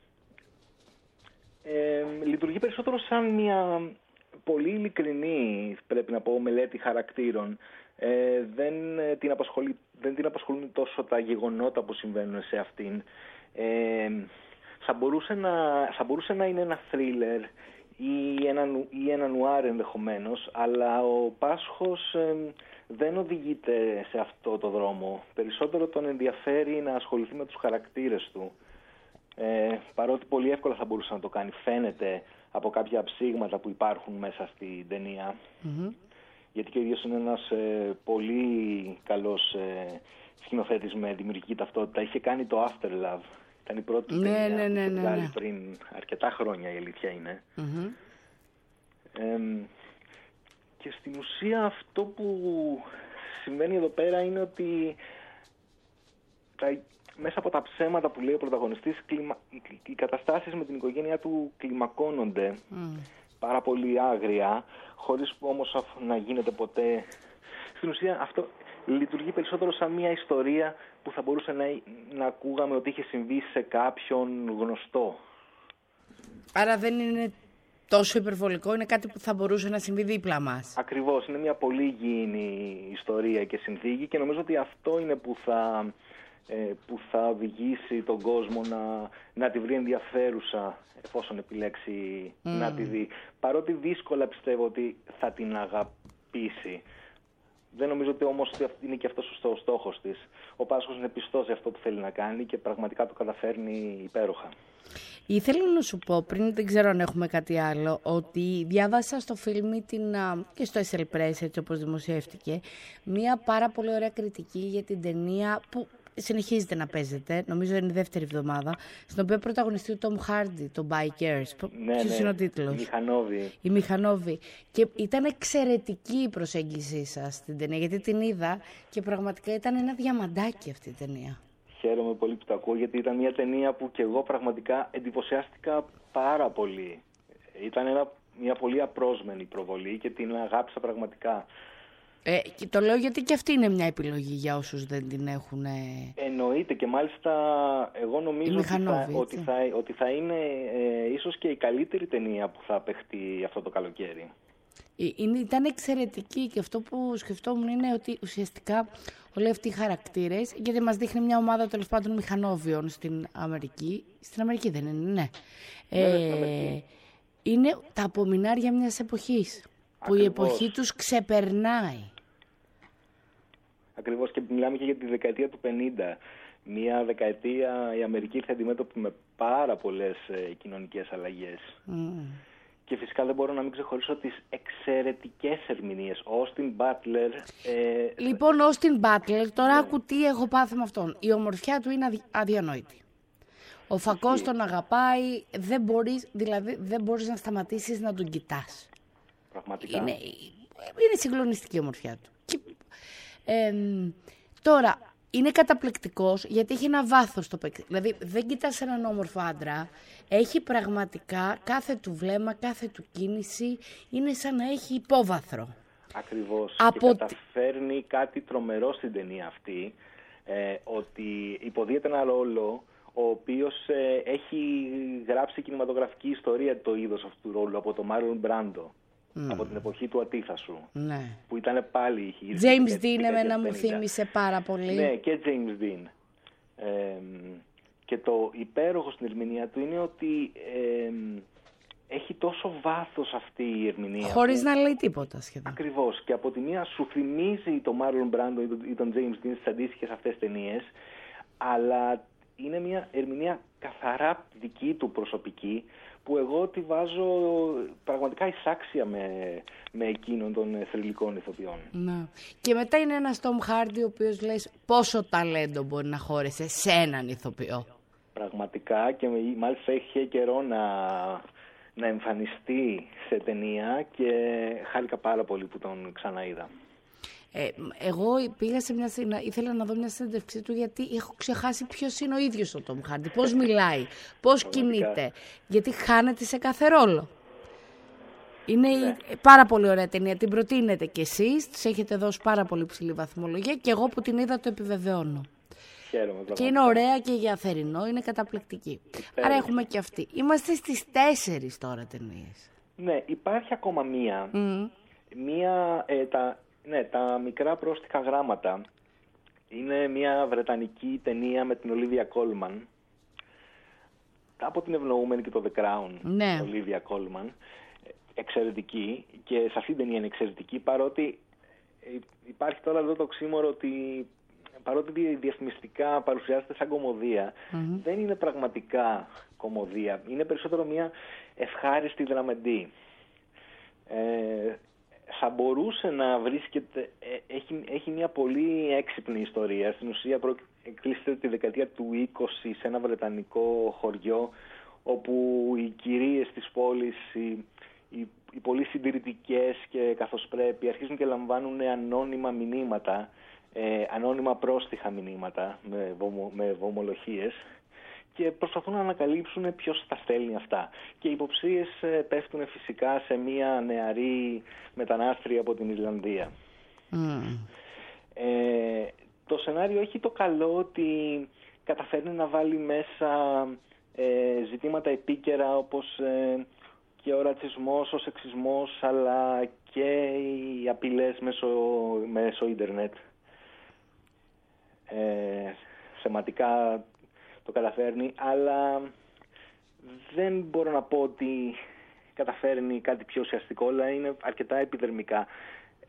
ε, λειτουργεί περισσότερο σαν μια πολύ ειλικρινή, πρέπει να πω, μελέτη χαρακτήρων. Ε, δεν, την απασχολεί, δεν την απασχολούν τόσο τα γεγονότα που συμβαίνουν σε αυτήν. Ε, θα, μπορούσε να, θα μπορούσε να είναι ένα θρίλερ ή ένα, ή ένα νουάρ ενδεχομένως, αλλά ο Πάσχος ε, δεν οδηγείται σε αυτό το δρόμο. Περισσότερο τον ενδιαφέρει να ασχοληθεί με τους χαρακτήρες του. Ε, παρότι πολύ εύκολα θα μπορούσε να το κάνει, φαίνεται από κάποια ψήγματα που υπάρχουν μέσα στην ταινία. Mm-hmm. Γιατί και ο ίδιος είναι ένας ε, πολύ καλός ε, σκηνοθέτης με δημιουργική ταυτότητα. Είχε κάνει το After Love. Ήταν η πρώτη ναι, ταινία ναι, ναι, που βγάλει ναι. πριν αρκετά χρόνια, η αλήθεια είναι. Mm-hmm. Ε, και στην ουσία αυτό που συμβαίνει εδώ πέρα είναι ότι τα, μέσα από τα ψέματα που λέει ο πρωταγωνιστής, κλιμα, οι, οι καταστάσεις με την οικογένειά του κλιμακώνονται mm. πάρα πολύ άγρια, χωρίς όμως να γίνεται ποτέ. Στην ουσία αυτό λειτουργεί περισσότερο σαν μια ιστορία που θα μπορούσε να, να ακούγαμε ότι είχε συμβεί σε κάποιον γνωστό. Άρα δεν είναι τόσο υπερβολικό, είναι κάτι που θα μπορούσε να συμβεί δίπλα μας. Ακριβώς, είναι μια πολύ υγιεινή ιστορία και συνθήκη και νομίζω ότι αυτό είναι που θα, ε, που θα οδηγήσει τον κόσμο να, να τη βρει ενδιαφέρουσα εφόσον επιλέξει mm. να τη δει. Παρότι δύσκολα πιστεύω ότι θα την αγαπήσει. Δεν νομίζω ότι όμως είναι και αυτός ο στόχος της. Ο Πάσχος είναι πιστός σε αυτό που θέλει να κάνει και πραγματικά το καταφέρνει υπέροχα. Ήθελα να σου πω, πριν δεν ξέρω αν έχουμε κάτι άλλο, ότι διάβασα στο φιλμ την, α, και στο ες ελ Press, έτσι όπως δημοσιεύτηκε, μία πάρα πολύ ωραία κριτική για την ταινία που συνεχίζεται να παίζεται, νομίζω είναι η δεύτερη εβδομάδα, στην οποία πρωταγωνιστεί ο Tom Hardy, το Bikers. Ναι, Ποιος ναι, είναι ο τίτλος? Η Μηχανόβη. Η Μηχανόβη. Και ήταν εξαιρετική η προσέγγιση σας στην ταινία, γιατί την είδα και πραγματικά ήταν ένα διαμαντάκι αυτή η ταινία. Χαίρομαι πολύ που το ακούω, γιατί ήταν μια ταινία που και εγώ πραγματικά εντυπωσιάστηκα πάρα πολύ. Ήταν ένα, μια πολύ απρόσμενη προβολή και την αγάπησα πραγματικά. Ε, και το λέω γιατί και αυτή είναι μια επιλογή για όσους δεν την έχουν. Εννοείται, και μάλιστα εγώ νομίζω ότι θα, ότι, θα, ότι θα είναι ε, ίσως και η καλύτερη ταινία που θα παιχτεί αυτό το καλοκαίρι. Είναι, ήταν εξαιρετική, και αυτό που σκεφτόμουν είναι ότι ουσιαστικά όλοι αυτοί οι χαρακτήρες, γιατί μας δείχνει μια ομάδα τέλος πάντων μηχανόβιων στην Αμερική. Στην Αμερική δεν είναι, ναι. Ε, είναι τα απομεινάρια μιας εποχής. Ακριβώς. Που η εποχή τους ξεπερνάει. Ακριβώς, και μιλάμε και για τη δεκαετία του πενήντα. Μια δεκαετία η Αμερική ήρθε αντιμέτωπη με πάρα πολλές ε, κοινωνικές αλλαγές. Mm. Και φυσικά δεν μπορώ να μην ξεχωρίσω τις εξαιρετικές ερμηνείες. Ο Όστιν Μπάτλερ... Ε... Λοιπόν, ο Όστιν Μπάτλερ, τώρα άκου τι έχω πάθει με αυτόν. Η ομορφιά του είναι αδι... αδιανόητη. Ο φακός τον αγαπάει, δεν μπορείς, δηλαδή δεν μπορείς να σταματήσεις να τον κοιτάς. Πραγματικά. Είναι, είναι συγκλονιστική η ομορφιά του. Και, ε, τώρα, είναι καταπληκτικός γιατί έχει ένα βάθος στο παίκτη. Δηλαδή, δεν κοιτάς έναν όμορφο άντρα, έχει πραγματικά κάθε του βλέμμα, κάθε του κίνηση, είναι σαν να έχει υπόβαθρο. Ακριβώς. Από... Και καταφέρνει κάτι τρομερό στην ταινία αυτή, ε, ότι υποδίεται ένα ρόλο ο οποίος ε, έχει γράψει κινηματογραφική ιστορία το είδος αυτού του ρόλου από τον Μάρλον Μπράντο. Mm. Από την εποχή του Ατίθασου. Ναι. Που ήταν πάλι... James Dean εμένα μου θύμισε πάρα πολύ. Ναι, και James Dean. Ε, και το υπέροχο στην ερμηνεία του είναι ότι ε, έχει τόσο βάθος αυτή η ερμηνεία. Χωρίς που... να λέει τίποτα σχεδόν. Ακριβώς. Και από τη μία σου θυμίζει τον Marlon Brando ή τον James Dean στις αντίστοιχες αυτές ταινίες, αλλά είναι μια ερμηνεία καθαρά δική του προσωπική, που εγώ τη βάζω πραγματικά εισάξια με, με εκείνον των θρυλικών ηθοποιών. Να. Και μετά είναι ένας Tom Hardy, ο οποίος λες πόσο ταλέντο μπορεί να χώρεσε σε έναν ηθοποιό. Πραγματικά, και μάλιστα έχει καιρό να, να εμφανιστεί σε ταινία και χάρηκα πάρα πολύ που τον ξαναείδα. Ε, εγώ πήγα σε μια συνα... ήθελα να δω μια συνέντευξή του, γιατί έχω ξεχάσει ποιος είναι ο ίδιος ο Tom Hardy, πώς μιλάει, πώς κινείται, γιατί χάνεται σε κάθε ρόλο. Είναι ναι. πάρα πολύ ωραία ταινία, την προτείνετε κι εσείς, της έχετε δώσει πάρα πολύ ψηλή βαθμολογία και εγώ που την είδα το επιβεβαιώνω. Χαίρομαι, και είναι ωραία και για θερινό, είναι καταπληκτική. Υπέροχη. Άρα έχουμε και αυτή. Είμαστε στις τέσσερις τώρα ταινίες. Ναι, υπάρχει ακόμα μία, mm. μία ε, τα... Ναι, τα μικρά πρόστιχα γράμματα. Είναι μια βρετανική ταινία με την Ολίβια Κόλμαν. Από την ευνοούμενη και το The Crown. Ναι. Ολίβια Κόλμαν. Εξαιρετική. Και σε αυτήν την ταινία είναι εξαιρετική, παρότι υπάρχει τώρα εδώ το οξύμορο ότι παρότι διαφημιστικά παρουσιάζεται σαν κωμωδία, mm-hmm. δεν είναι πραγματικά κωμωδία. Είναι περισσότερο μια ευχάριστη δραμεντή. Ε, θα μπορούσε να βρίσκεται, έχει, έχει μια πολύ έξυπνη ιστορία. Στην ουσία εκκλείσεται τη δεκαετία του είκοσι σε ένα βρετανικό χωριό, όπου οι κυρίες της πόλης, οι, οι, οι πολύ συντηρητικές και καθώς πρέπει, αρχίζουν και λαμβάνουν ανώνυμα μηνύματα, ε, ανώνυμα πρόστιχα μηνύματα με, βομο, με βομολογίες, και προσπαθούν να ανακαλύψουν ποιος τα στέλνει αυτά. Και οι υποψίες πέφτουν φυσικά σε μία νεαρή μετανάστρια από την Ιρλανδία. Mm. Ε, το σενάριο έχει το καλό ότι καταφέρνει να βάλει μέσα ε, ζητήματα επίκαιρα, όπως ε, και ο ρατσισμός, ο σεξισμός, αλλά και οι απειλές μέσω, μέσω ίντερνετ. Ε, θεματικά το καταφέρνει, αλλά δεν μπορώ να πω ότι καταφέρνει κάτι πιο ουσιαστικό, αλλά είναι αρκετά επιδερμικά.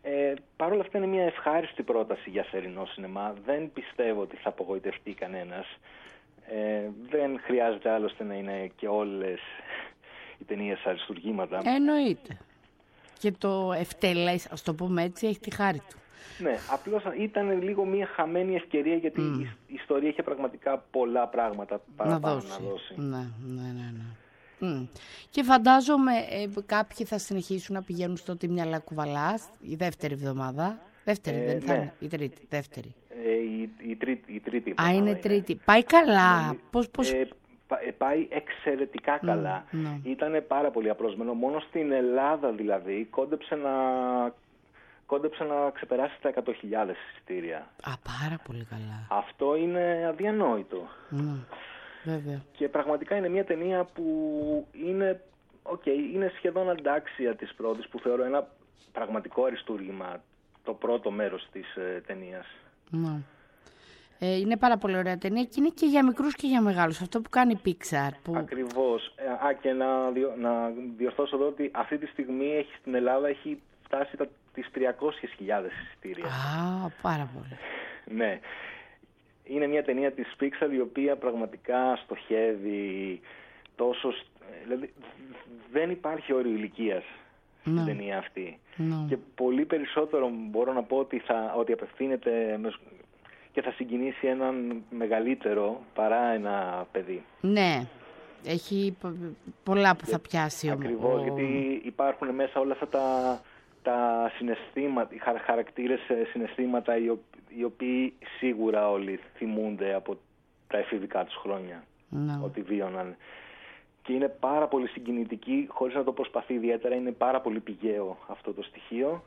Ε, Παρ' όλα αυτά είναι μια ευχάριστη πρόταση για θερινό σινεμά. Δεν πιστεύω ότι θα απογοητευτεί κανένας. Ε, δεν χρειάζεται άλλωστε να είναι και όλες οι ταινίες αριστουργήματα. Εννοείται. Και το ευτελές, ας το πούμε έτσι, έχει τη χάρη του. Ναι, απλώς ήταν λίγο μια χαμένη ευκαιρία, γιατί mm. η ιστορία είχε πραγματικά πολλά πράγματα παραπάνω να δώσει. Να δώσει. Ναι, ναι, ναι, ναι. Mm. Και φαντάζομαι ε, κάποιοι θα συνεχίσουν να πηγαίνουν στο Τι μυαλά κουβαλάς η δεύτερη εβδομάδα. Δεύτερη, ε, δεν θα ναι. είναι, η τρίτη, δεύτερη. Ε, η, η, τρίτη, η τρίτη Α, είναι, είναι τρίτη. Πάει καλά. Ναι. Πώς, πώς... Ε, πα, ε, πάει εξαιρετικά καλά. Mm, ναι. Ήτανε πάρα πολύ απρόσμενο. Μόνο στην Ελλάδα δηλαδή κόντεψε να, κόντεψε να ξεπεράσει τα εκατό χιλιάδες εισιτήρια. Α, πάρα πολύ καλά. Αυτό είναι αδιανόητο. Mm. Βέβαια. Και πραγματικά είναι μια ταινία που είναι, okay, είναι σχεδόν αντάξια της πρώτης, που θεωρώ ένα πραγματικό αριστούργημα, το πρώτο μέρος της ε, ταινίας. Ναι. Ε, είναι πάρα πολύ ωραία ταινία και είναι και για μικρούς και για μεγάλους. Αυτό που κάνει η Pixar. Που... Ακριβώς. Ε, α, και να, διο, να διορθώσω εδώ ότι αυτή τη στιγμή έχει, στην Ελλάδα έχει φτάσει τα, τις τριακόσιες χιλιάδες εισιτήρια. Α, πάρα πολύ. Ναι. Είναι μια ταινία της Pixar η οποία πραγματικά στοχεύει τόσο... Δηλαδή δεν υπάρχει όριο ηλικίας στην no. ταινία αυτή. No. Και πολύ περισσότερο μπορώ να πω ότι, θα, ότι απευθύνεται και θα συγκινήσει έναν μεγαλύτερο παρά ένα παιδί. Ναι. Έχει πολλά που θα πιάσει. Ακριβώς, ο... γιατί υπάρχουν μέσα όλα αυτά τα, τα συναισθήματα, οι χαρακτήρες συναισθήματα οι, οι οποίοι σίγουρα όλοι θυμούνται από τα εφηβικά τους χρόνια, no. ότι βίωναν. Και είναι πάρα πολύ συγκινητική, χωρίς να το προσπαθεί ιδιαίτερα, είναι πάρα πολύ πηγαίο αυτό το στοιχείο.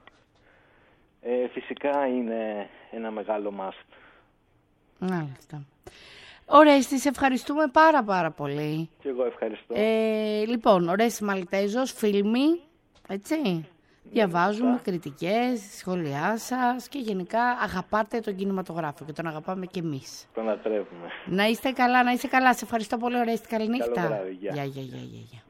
Ε, φυσικά είναι ένα μεγάλο must. Μάλιστα. Ωραία, στις ευχαριστούμε πάρα πάρα πολύ. Και εγώ ευχαριστώ. Ε, λοιπόν, ωραίες Μαλτέζος, φιλμοί, έτσι. Διαβάζουμε yeah. κριτικές, σχόλιά σας και γενικά αγαπάτε τον κινηματογράφο και τον αγαπάμε και εμείς. Τον λατρεύουμε. Να είστε καλά, να είστε καλά. Σε ευχαριστώ πολύ, ωραία, είστε καλή νύχτα. Καλό βράδυ, γεια. Γεια, γεια, γεια, γεια.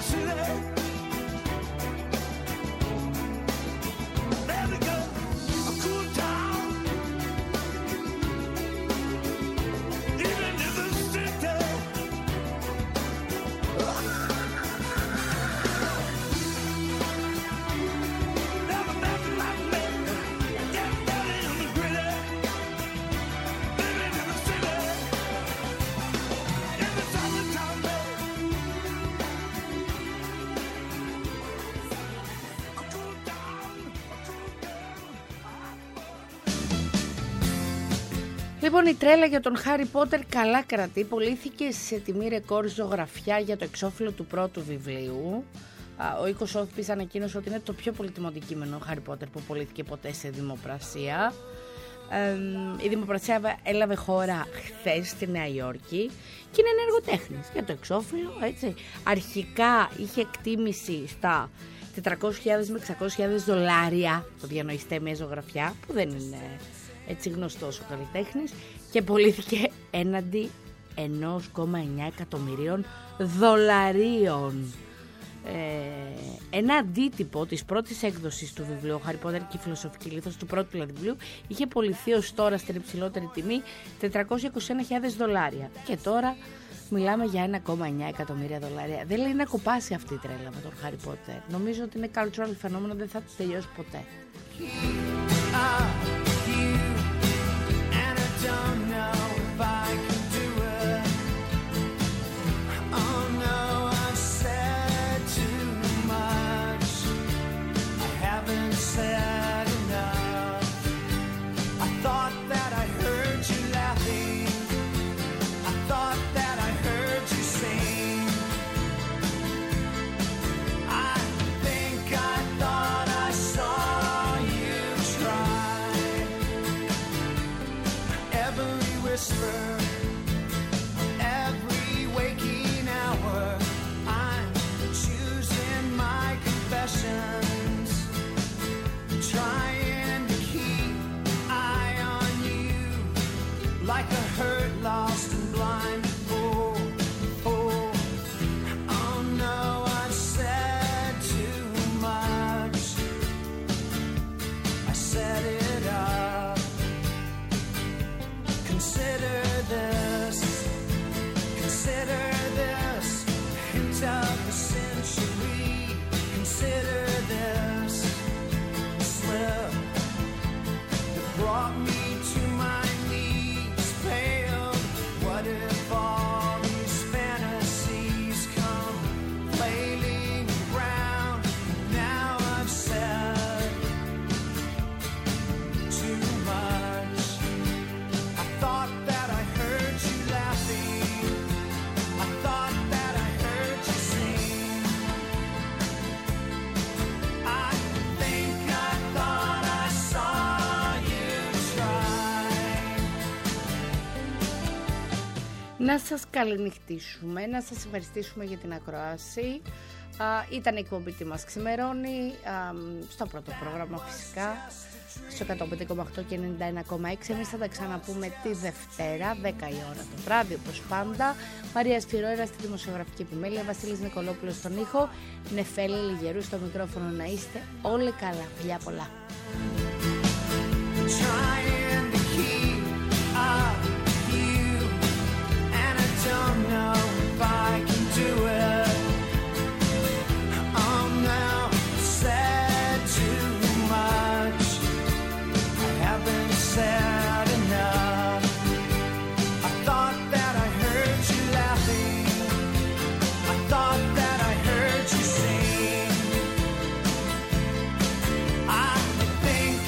Λοιπόν, η τρέλα για τον Χάρι Πότερ καλά κρατεί. Πωλήθηκε σε τιμή ρεκόρ ζωγραφιά για το εξώφυλλο του πρώτου βιβλίου. Ο οίκος Σόθμπις ανακοίνωσε ότι είναι το πιο πολύτιμο αντικείμενο Χάρι Πότερ που πωλήθηκε ποτέ σε δημοπρασία. Ε, η δημοπρασία έλαβε χώρα χθες στη Νέα Υόρκη και είναι ένα εργοτέχνης για το εξώφυλλο, έτσι. Αρχικά είχε εκτίμηση στα τετρακόσιες χιλιάδες με εξακόσιες χιλιάδες δολάρια, το διανοείστε μια ζωγραφιά που δεν είναι έτσι γνωστός ο καλλιτέχνης, και πωλήθηκε έναντι ένα κόμμα εννιά εκατομμυρίων δολαρίων. Ε, ένα αντίτυπο της πρώτης έκδοσης του βιβλίου Χάρι Πότερ και η φιλοσοφική λίθος, του πρώτου δηλαδή βιβλίου, είχε πωληθεί ως τώρα στην υψηλότερη τιμή τετρακόσιες είκοσι ένα χιλιάδες δολάρια, και τώρα μιλάμε για ένα κόμμα εννιά εκατομμύρια δολάρια. Δεν λέει να κοπάσει αυτή η τρέλα με τον Χάρι Πότερ. Νομίζω ότι είναι cultural φαινόμενο, δεν θα τελειώσει ποτέ. Don't know if I can do it. Oh no, I've said too much. I haven't said enough. I thought that I heard you laughing. I thought that I heard you sing. I think I thought I saw you try. Every whisper, every waking hour, I'm choosing my confessions, trying to keep eye on you, like a hurt, lost and blind. Oh, oh, oh no, I've said too much. I set it up. Consider this, consider this, hint of the century. Consider this slip that brought me to my knees, pale. What if all these fantasies come flailing around? Now I've said too much. I thought that I heard you laughing. I thought that I heard you sing. I think I thought I saw you try. Να σας καληνυχτήσουμε, να σας ευχαριστήσουμε για την ακροάση. Α, ήταν η εκπομπή «Τι μας ξημερώνει», α, στο πρώτο πρόγραμμα φυσικά, στο εκατόν πέντε κόμμα οκτώ και ενενήντα ένα κόμμα έξι. Εμείς θα τα ξαναπούμε τη Δευτέρα, δέκα η ώρα το βράδυ, όπως πάντα. Μαρία Σφυρόερα στη δημοσιογραφική επιμέλεια, Βασίλης Νικολόπουλος στον ήχο, Νεφέλη Λιγερού στο μικρόφωνο. Να είστε όλοι καλά. Φιλιά πολλά. Sad enough. I thought that I heard you laughing. I thought that I heard you sing. I think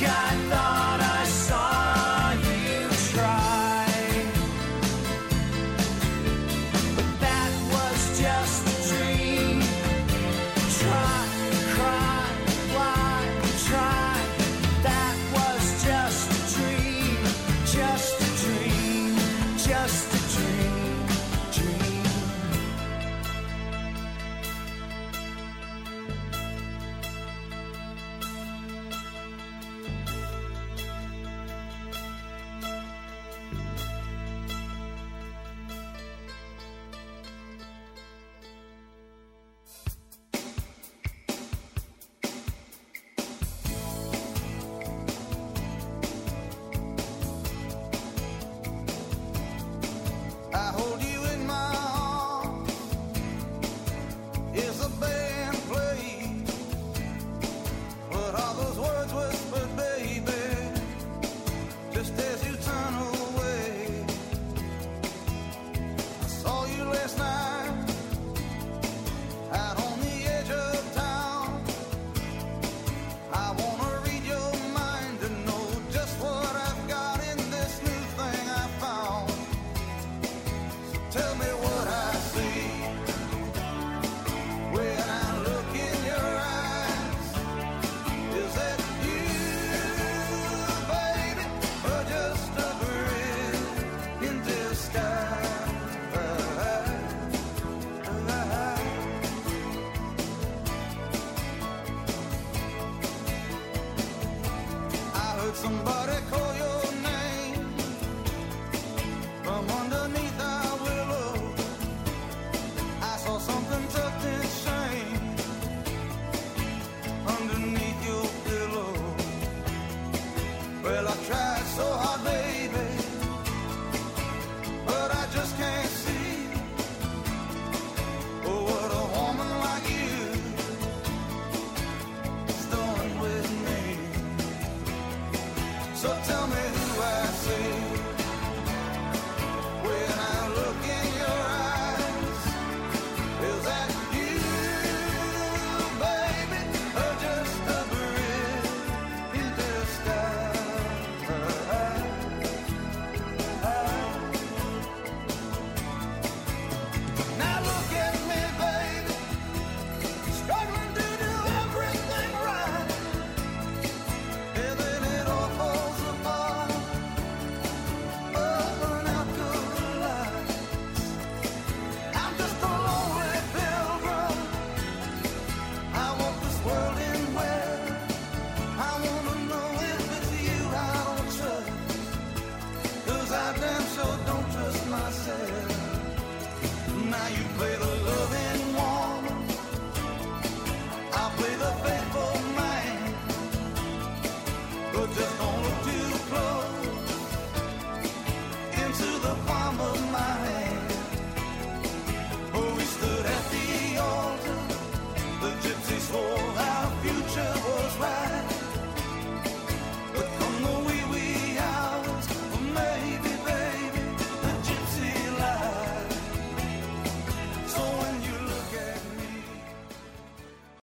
is a band